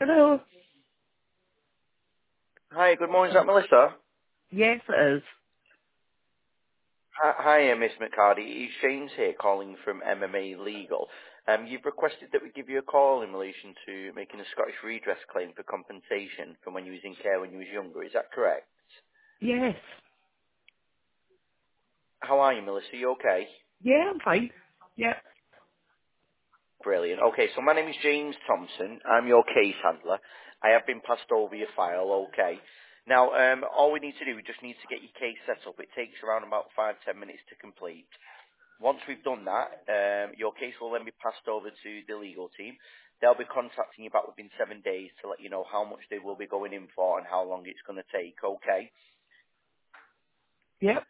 Hello. Hi, good morning. Is that Melissa? Yes, it is. Hi, Miss McCarty. It's James here calling from MMA Legal. You've requested that we give you a call in relation to making a Scottish redress claim for compensation from when you was in care when you was younger. Is that correct? Yes. How are you, Melissa? You okay? Yeah, I'm fine. Yep. Brilliant. Okay, so my name is James Thompson. I'm your case handler. I have been passed over your file, okay. Now, all we need to do, we just need to get your case set up. It takes around about 5-10 minutes to complete. Once we've done that, your case will then be passed over to the legal team. They'll be contacting you back within 7 days to let you know how much they will be going in for and how long it's going to take, okay? Yep.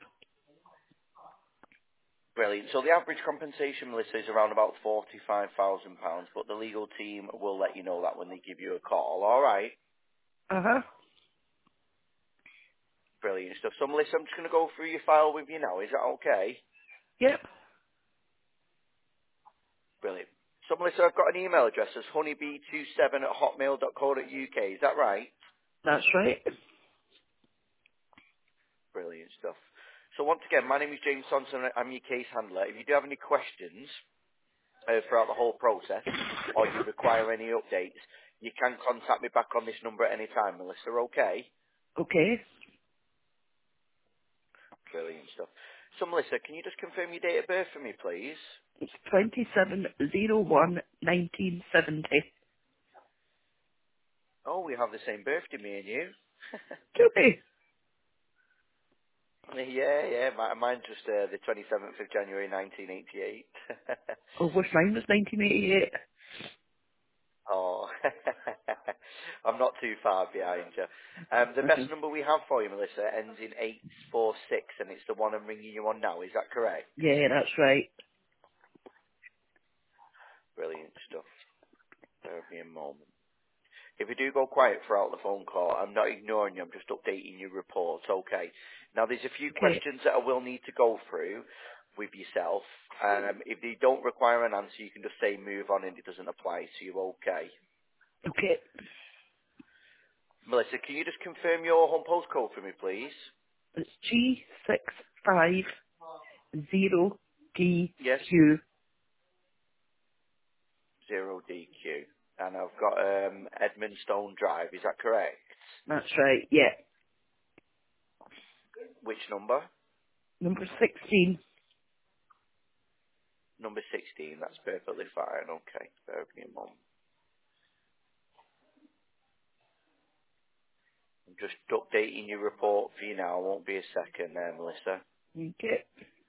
Brilliant. So the average compensation, Melissa, is around about £45,000, but the legal team will let you know that when they give you a call, alright? Uh-huh. Brilliant stuff. So Melissa, I'm just going to go through your file with you now. Is that okay? Yep. Brilliant. So Melissa, I've got an email address as honeybee27 at hotmail.co.uk. Is that right? That's right. Brilliant stuff. So once again, my name is James Thompson. I'm your case handler. If you do have any questions throughout the whole process, or you require any updates, you can contact me back on this number at any time, Melissa. Okay? Okay. Brilliant stuff. So Melissa, can you just confirm your date of birth for me, please? It's 27/01/1970. Oh, we have the same birthday, me and you. Okay. Yeah. Mine's just the 27th of January, 1988. I wish mine was 1988. Oh, I'm not too far behind you. The Uh-huh. best number we have for you, Melissa, ends in 846, and it's the one I'm ringing you on now. Is that correct? Yeah, that's right. Brilliant stuff. Bear with me a moment. If you do go quiet throughout the phone call, I'm not ignoring you. I'm just updating your report. Okay. Now, there's a few Okay. questions that I will need to go through with yourself. If they don't require an answer, you can just say move on and it doesn't apply to you. Okay. Okay. Melissa, can you just confirm your home postcode for me, please? It's Yes. G650DQ. 0DQ. And I've got Edmondstone Drive, is that correct? That's right. Yeah. Which number? Number 16. Number 16, that's perfectly fine, okay. Bear with me a moment. I'm just updating your report for you now, won't be a second there, Melissa. Okay.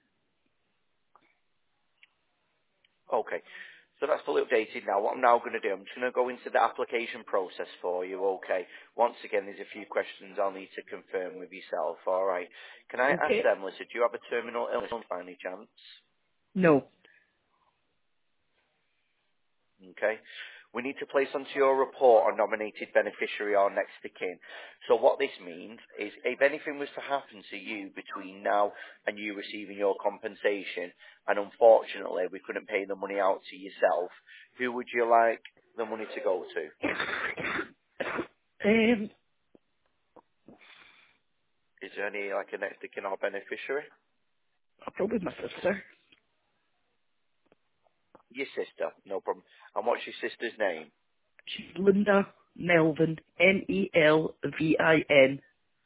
Okay, so that's fully updated now. What I'm now going to do, I'm just going to go into the application process for you, okay. Once again, there's a few questions I'll need to confirm with yourself, alright. Can I ask Okay. them, Melissa, do you have a terminal illness by any chance? No. Okay. We need to place onto your report a nominated beneficiary or next of kin. So what this means is if anything was to happen to you between now and you receiving your compensation, and unfortunately we couldn't pay the money out to yourself, who would you like the money to go to? Um, Is there any like a next of kin or beneficiary? probably my sister. Your sister, no problem. And what's your sister's name? She's Linda Melvin. Melvin.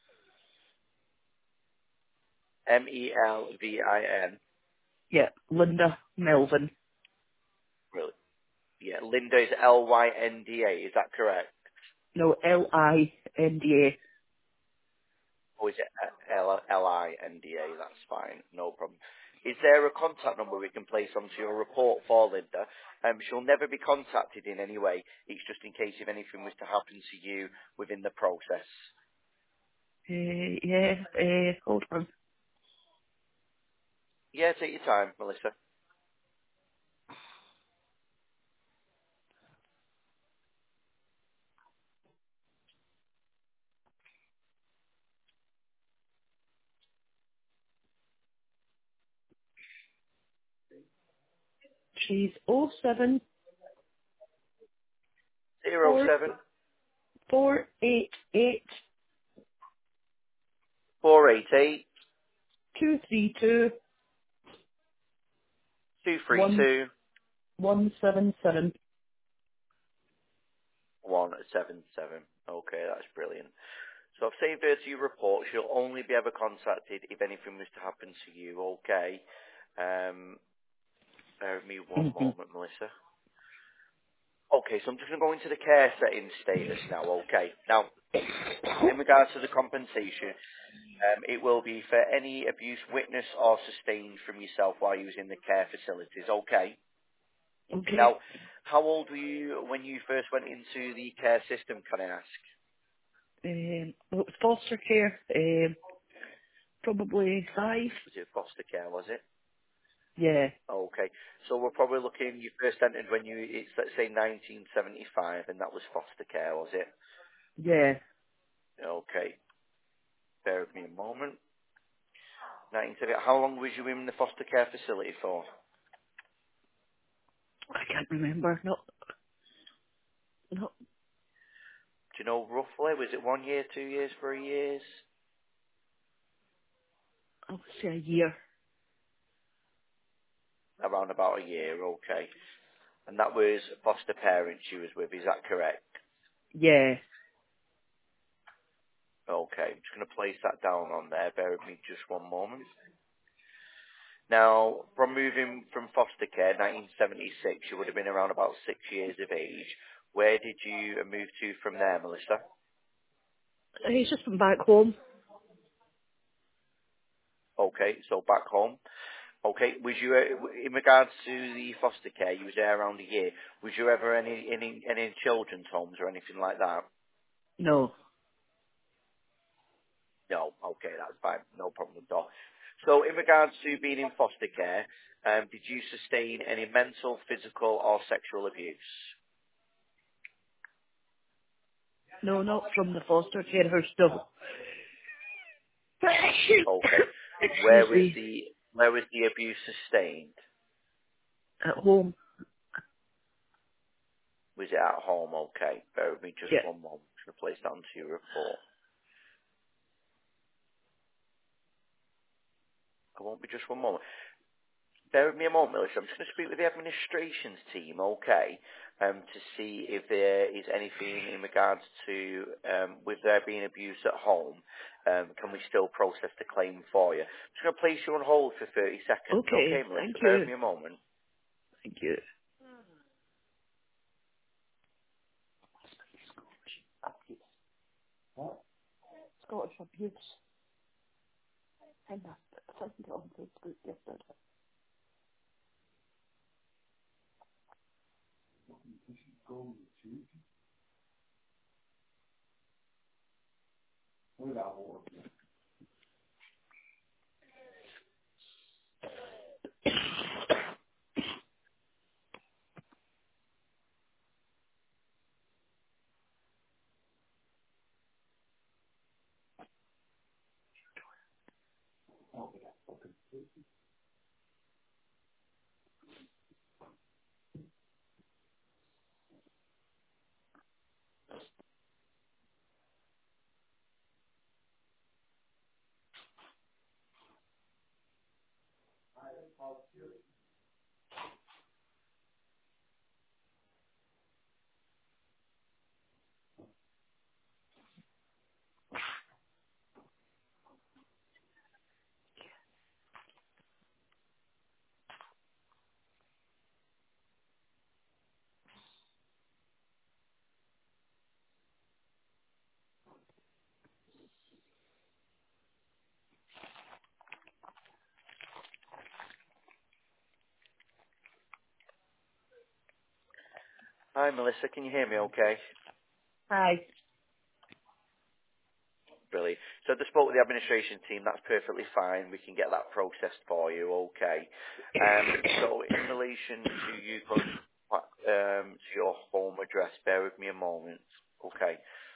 Melvin. Yeah, Linda Melvin. Really? Yeah, Linda is Lynda, is that correct? No, Linda. Or is it Linda? That's fine, no problem. Is there a contact number we can place onto your report for Linda? She'll never be contacted in any way. It's just in case if anything was to happen to you within the process. Yeah, hold on. Yeah, take your time, Melissa. She's oh 07 Zero four seven. 488 488 232 232 1177. 177. Okay, that's brilliant. So I've saved her to your report. She'll only be ever contacted if anything was to happen to you, okay? Bear with me one Mm-hmm. moment, Melissa. Okay, so I'm just going to go into the care setting status now, okay? Now, in regards to the compensation, it will be for any abuse witnessed or sustained from yourself while you was in the care facilities, okay? Okay. Now, how old were you when you first went into the care system, can I ask? Well, it was foster care. Probably 5. Was it foster care, was it? Yeah. Okay. So we're probably looking, you first entered when it's let's say 1975, and that was foster care, was it? Yeah. Okay. Bear with me a moment. 1970. How long was you in the foster care facility for? I can't remember. Not, Do you know roughly? Was it 1 year, 2 years, 3 years? I would say a year. Around about a year, okay. And that was foster parents you was with, is that correct? Yeah. Okay, I'm just going to place that down on there. Bear with me just one moment. Now, from moving from foster care, 1976, you would have been around about 6 years of age. Where did you move to from there, Melissa? He's just been back home. Okay, so back home. Okay, was you, in regards to the foster care, you was there around a year. Was you ever any children's homes or anything like that? No. No, okay, that's fine. No problem at all. So in regards to being in foster care, did you sustain any mental, physical or sexual abuse? No, not from the foster care house, no. Okay. Excuse me. Where was the abuse sustained? At home. Was it at home? Okay. Bear with me just Yeah. one moment. I'm going to place that onto your report. I won't be just one moment. Bear with me a moment, Melissa. I'm just going to speak with the administrations team, okay, to see if there is anything in regards to, with there being abuse at home, can we still process the claim for you? I'm just going to place you on hold for 30 seconds, okay, Okay. Thank Melissa? Bear you. with me a moment. Thank you. Scottish abuse. And I found it on Facebook yesterday. Hi, Melissa. Can you hear me okay? Hi. Brilliant. So I just spoke with the administration team. That's perfectly fine. We can get that processed for you, okay. So in relation to you going to your home address, bear with me a moment. Okay.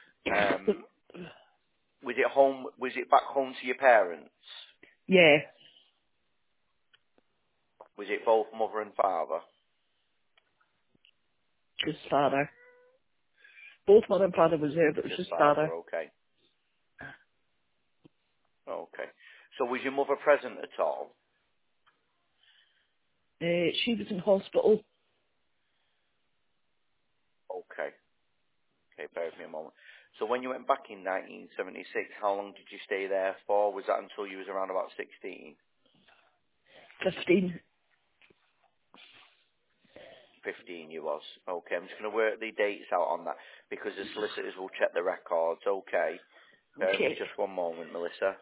Was it home? Was it back home to your parents? Yeah. Was it both mother and father? His father. Both mother and father was there, but it was Just just father, father. okay. Okay. So was your mother present at all? She was in hospital. Okay. Okay, bear with me a moment. So when you went back in 1976, how long did you stay there for? Was that until you was around about 16? 15. 15 you was. Okay, I'm just going to work the dates out on that because the solicitors will check the records. Okay. Bear with me Okay. just one moment, Melissa.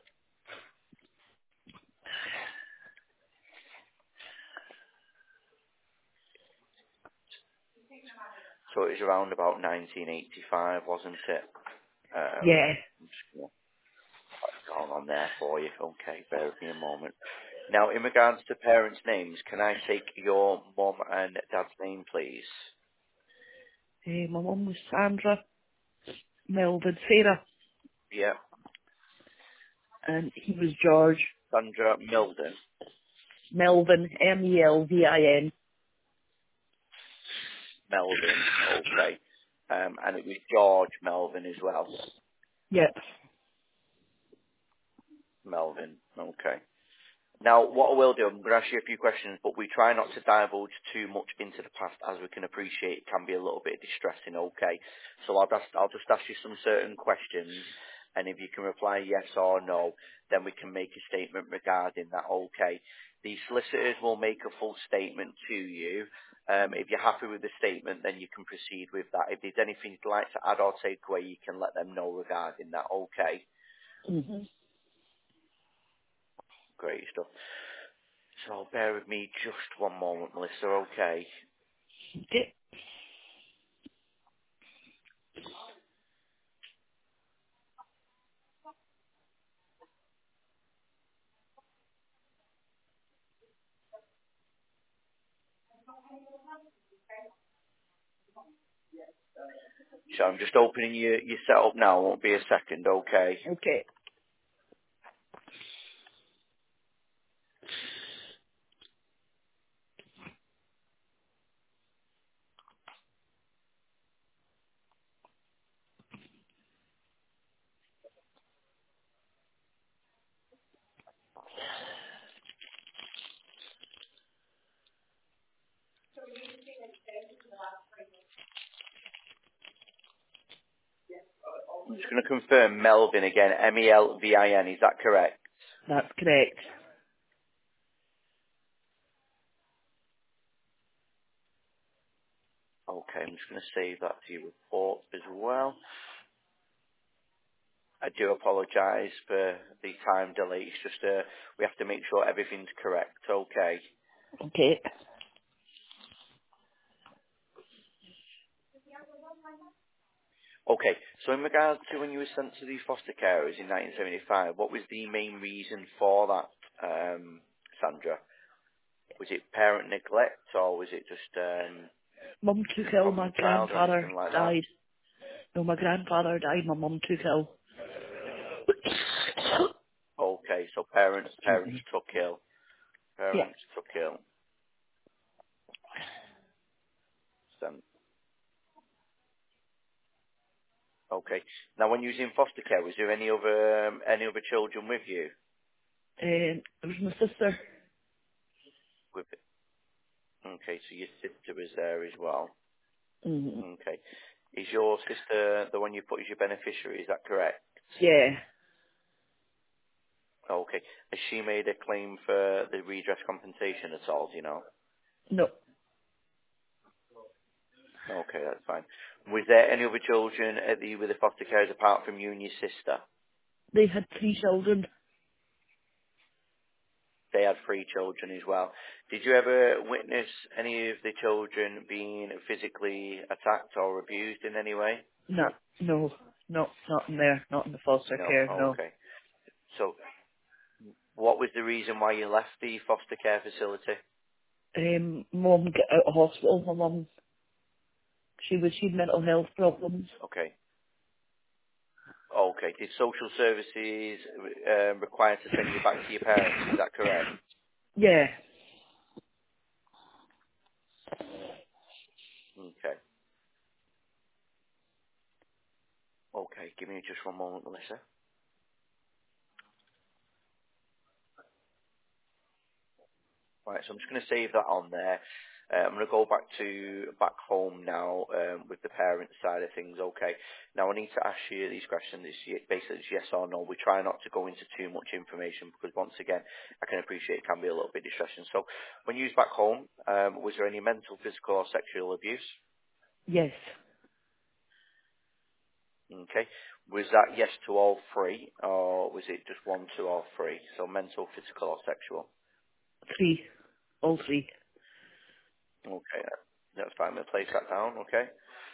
So it was around about 1985, wasn't it? Yeah. I'm just going to put it down on there for you. Okay, bear with me a moment. Now, in regards to parents' names, can I take your mum and dad's name, please? My mum was Sandra, Melvin, Sarah, Yeah. and he was George. Sandra Milden. Melvin, Melvin. Melvin. Okay. And it was George Melvin as well. Yep. Melvin. Okay. Now, what I will do, I'm going to ask you a few questions, but we try not to divulge too much into the past, as we can appreciate it can be a little bit distressing, okay? So I'll just ask you some certain questions, and if you can reply yes or no, then we can make a statement regarding that, okay? The solicitors will make a full statement to you. If you're happy with the statement, then you can proceed with that. If there's anything you'd like to add or take away, you can let them know regarding that, okay? Mhm. Great stuff. So bear with me just one moment, Melissa, okay? Okay. So I'm just opening your setup now, won't be a second, okay? Okay. I'm just going to confirm Melvin again, Melvin, is that correct? That's correct. Okay, I'm just going to save that to your report as well. I do apologise for the time delay, it's just we have to make sure everything's correct, okay? Okay. Okay, so in regards to when you were sent to the foster carers in 1975, what was the main reason for that, Sandra? Was it parent neglect, or was it just Mum took a ill. problem My with the child or grandfather anything like that? died. No, my grandfather died. My mum took ill. Okay, so Excuse parents me. took ill. Yeah. Parents took ill. Then, okay. Now, when you was in foster care, was there any other children with you? It was my sister. With okay, so your sister was there as well. Mhm. Okay. Is your sister the one you put as your beneficiary? Is that correct? Yeah. Okay. Has she made a claim for the redress compensation at all? Do you know? No. Okay, that's fine. Was there any other children with the foster carers apart from you and your sister? They had 3 children. They had 3 children as well. Did you ever witness any of the children being physically attacked or abused in any way? No. No. No. Not in there. Not in the foster No. care. Oh, No. okay. So, what was the reason why you left the foster care facility? Mum got out of hospital. My mum, she had mental health problems. Okay. Okay. Did social services require to send you back to your parents? Is that correct? Yeah. Okay. give me just one moment, Melissa. Right, so I'm just going to save that on there. I'm going to go back home now with the parent side of things. Okay. Now I need to ask you these questions. Basically, it's yes or no. We try not to go into too much information because once again, I can appreciate it can be a little bit distressing. So, when you was back home, was there any mental, physical, or sexual abuse? Yes. Okay. Was that yes to all three, or was it just one, two, or three? So mental, physical, or sexual? 3. All 3. Okay, that's fine. We'll place that down. Okay.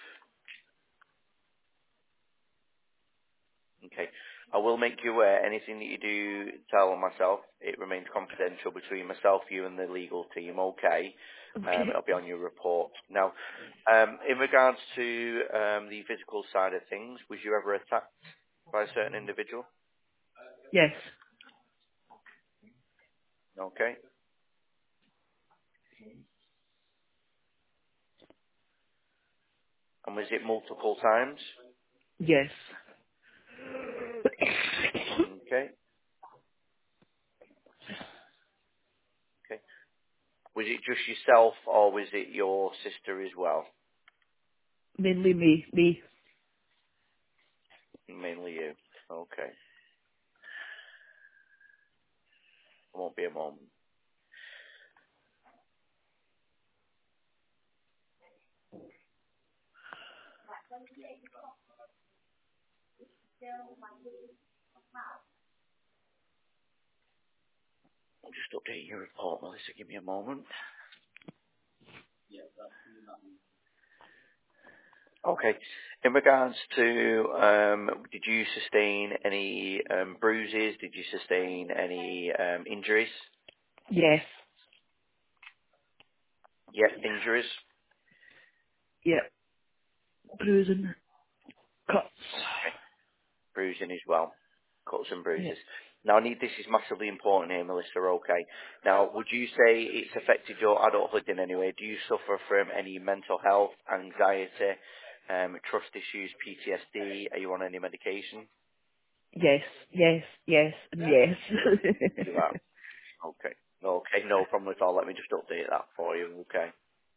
Okay. I will make you aware, anything that you do tell myself, it remains confidential between myself, you and the legal team, okay? Okay. It'll be on your report. Now, in regards to the physical side of things, was you ever attacked by a certain individual? Yes. Okay. And was it multiple times? Yes. Okay. Okay. Was it just yourself or was it your sister as well? Mainly me. Me. Mainly you. Okay. Won't be a moment. I'll just update your report, Melissa. Give me a moment. Okay. In regards to, did you sustain any bruises? Did you sustain any injuries? Yes. Yep, injuries. Yeah. Bruising. Cuts. Okay. Bruising as well. Cuts and Yeah. bruises. Now, this is massively important here, Melissa, okay. Now, would you say it's affected your adulthood in any way? Do you suffer from any mental health, anxiety, trust issues, PTSD? Are you on any medication? Yes. Yes. Yes. And yes. You are. Okay. Okay, no problem at all. Let me just update that for you, okay.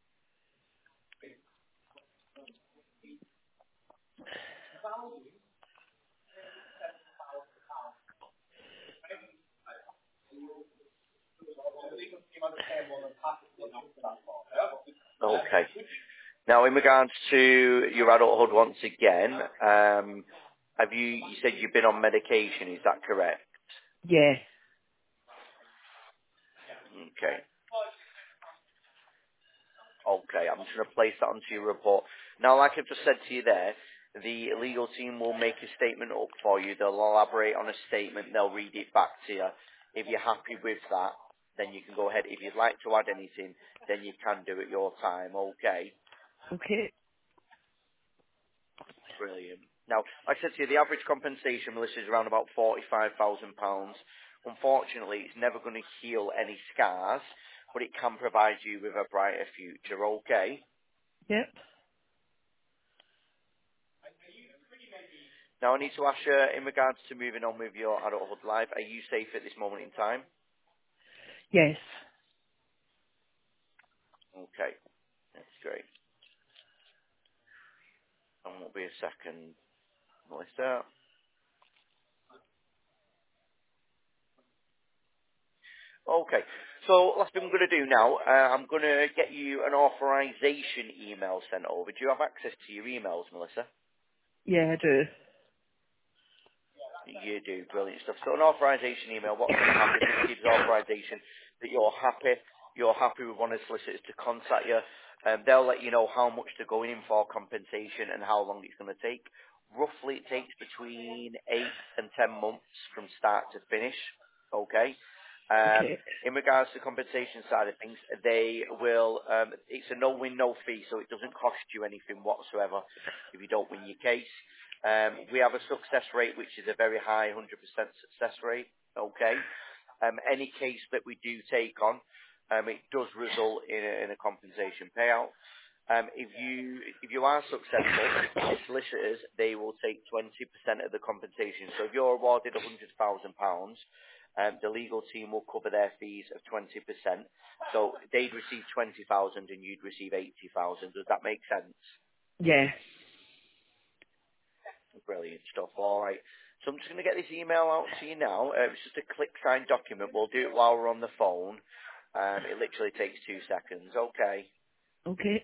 Okay. Now, in regards to your adulthood once again, you said you've been on medication, is that correct? Yeah. Okay. Okay, I'm just going to place that onto your report. Now, like I've just said to you there, the legal team will make a statement up for you. They'll elaborate on a statement. They'll read it back to you. If you're happy with that, then you can go ahead. If you'd like to add anything, then you can do at your time. Okay. Okay. Brilliant. Now, like I said to you, the average compensation, Melissa, is around about £45,000. Unfortunately, it's never going to heal any scars, but it can provide you with a brighter future, okay? Yep. Now, I need to ask you, in regards to moving on with your adulthood life, are you safe at this moment in time? Yes. Okay, that's great. And won't be a second, Melissa. Okay, so last thing I'm going to do now, I'm going to get you an authorization email sent over. Do you have access to your emails, Melissa? Yeah, I do. You do, brilliant stuff. So an authorization email, what's going to happen, this gives authorization that you're happy with one of the solicitors to contact you. They'll let you know how much they're going in for compensation and how long it's going to take. Roughly it takes between 8 and 10 months from start to finish, okay? Okay. In regards to the compensation side of things, they will, it's a no-win, no-fee, so it doesn't cost you anything whatsoever if you don't win your case. We have a success rate which is a very high 100% success rate. Okay. Any case that we do take on, it does result in a compensation payout. If you are successful, the solicitors, they will take 20% of the compensation. So if you're awarded £100,000, the legal team will cover their fees of 20%. So they'd receive 20,000 and you'd receive 80,000. Does that make sense? Yeah. Brilliant stuff. All right. So I'm just going to get this email out to you now. It's just a click sign document. We'll do it while we're on the phone. It literally takes 2 seconds. Okay. Okay.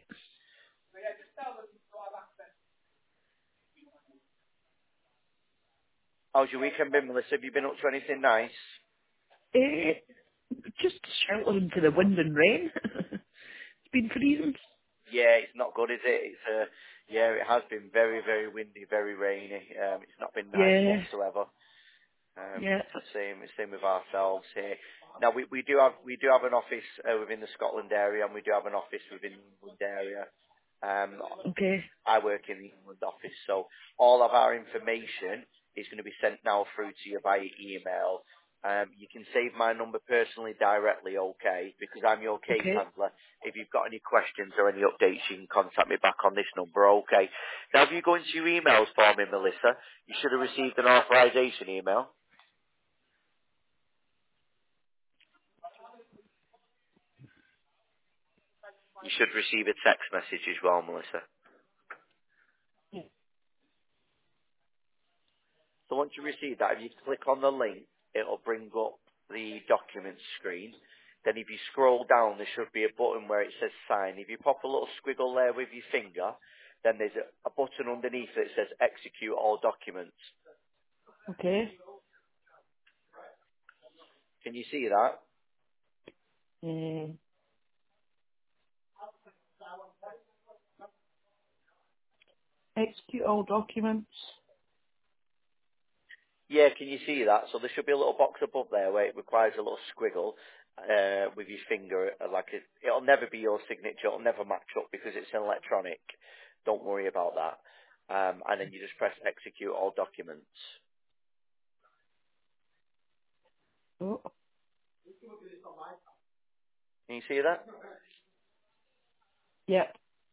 How's your weekend been, Melissa? Have you been up to anything nice? Eh, just sheltering to the wind and rain. It's been freezing. Yeah, it's not good, is it? Yeah, it has been very, very windy, very rainy. It's not been nice Yeah. whatsoever. Yeah. Same with ourselves here. Now we do have an office within the Scotland area, and we do have an office within the England area. Um, Okay. I work in the England office, so all of our information is going to be sent now through to you via email. You can save my number personally directly, okay, because I'm your case Okay. handler. If you've got any questions or any updates, you can contact me back on this number, okay. Now, if you go into your emails for me, Melissa, you should have received an authorization email. You should receive a text message as well, Melissa. So once you receive that, if you click on the link, it'll bring up the document screen. Then if you scroll down, there should be a button where it says sign. If you pop a little squiggle there with your finger, then there's a button underneath that says execute all documents. Okay. Can you see that? Uh, execute all documents. Yeah, can you see that? So there should be a little box above there where it requires a little squiggle with your finger. It'll never be your signature. It'll never match up because it's an electronic. Don't worry about that. And then you just press execute all documents. Oh. Can you see that? Yep.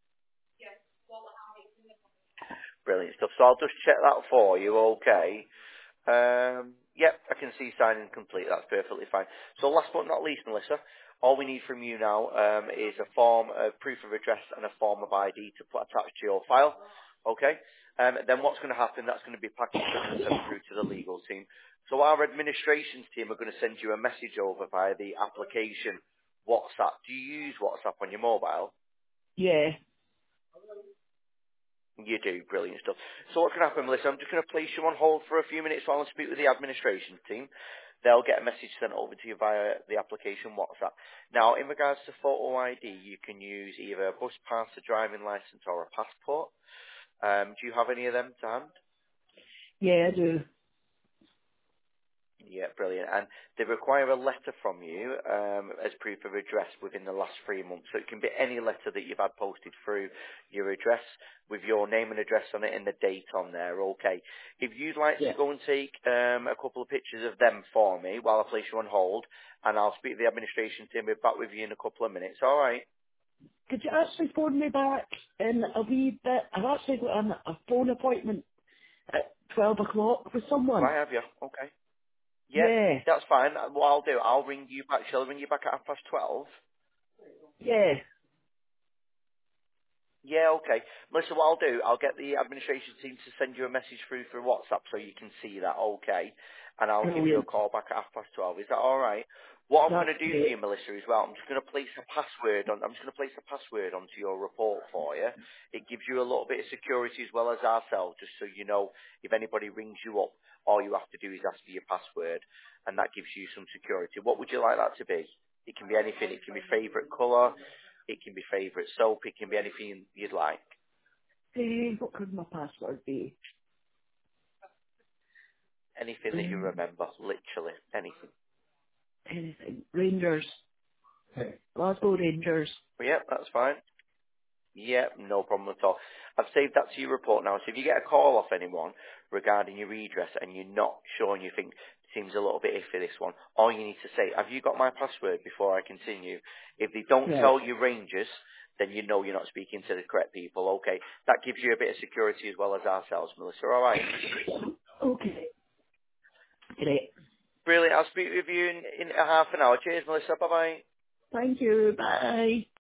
Brilliant stuff. So I'll just check that for you, okay? Yep, I can see signing complete. That's perfectly fine. So last but not least, Melissa, all we need from you now is a form of proof of address and a form of ID to put attached to your file, okay? Then what's going to happen, that's going to be packaged up and sent through to the legal team. So our administrations team are going to send you a message over via the application WhatsApp. Do you use WhatsApp on your mobile? Yeah. You do, brilliant stuff. So what can happen, Melissa? I'm just going to place you on hold for a few minutes while I speak with the administration team. They'll get a message sent over to you via the application WhatsApp. Now, in regards to photo ID, you can use either a bus pass, a driving licence, or a passport. Do you have any of them to hand? Yeah, I do. Yeah, brilliant. And they require a letter from you as proof of address within the last 3 months. So it can be any letter that you've had posted through your address with your name and address on it and the date on there, okay. If you'd like to Yeah. go and take a couple of pictures of them for me while I place you on hold, and I'll speak to the administration team, we'll be back with you in a couple of minutes, alright? Could you actually phone me back in a wee bit? I've actually got a phone appointment at 12 o'clock with someone. Right, have you? Okay. Yeah, Yeah. that's fine. What I'll do, I'll ring you back. Shall I ring you back at 12:30? Yeah. Yeah, okay. Listen, what I'll do, I'll get the administration team to send you a message through WhatsApp so you can see that, okay? And I'll give you a Brilliant. call back at 12:30. Is that alright? What I'm That's going to do for you, great. Melissa, as well, I'm just going to place a password on. I'm just going to place a password onto your report for you. It gives you a little bit of security as well as ourselves, just so you know if anybody rings you up, all you have to do is ask for your password, and that gives you some security. What would you like that to be? It can be anything. It can be favourite colour. It can be favourite soap. It can be anything you'd like. Hey, what could my password be? Anything that you Um, remember, literally anything. anything. Rangers. Hey. Glasgow Rangers. But yeah, that's fine. Yeah, no problem at all. I've saved that to your report now. So if you get a call off anyone regarding your redress and you're not sure and you think seems a little bit iffy this one, all you need to say, have you got my password before I continue? If they don't Right. tell you Rangers, then you know you're not speaking to the correct people. Okay, that gives you a bit of security as well as ourselves, Melissa. All right. Okay. Great. Brilliant. I'll speak with you in a half an hour. Cheers, Melissa. Bye bye. Thank you. Bye.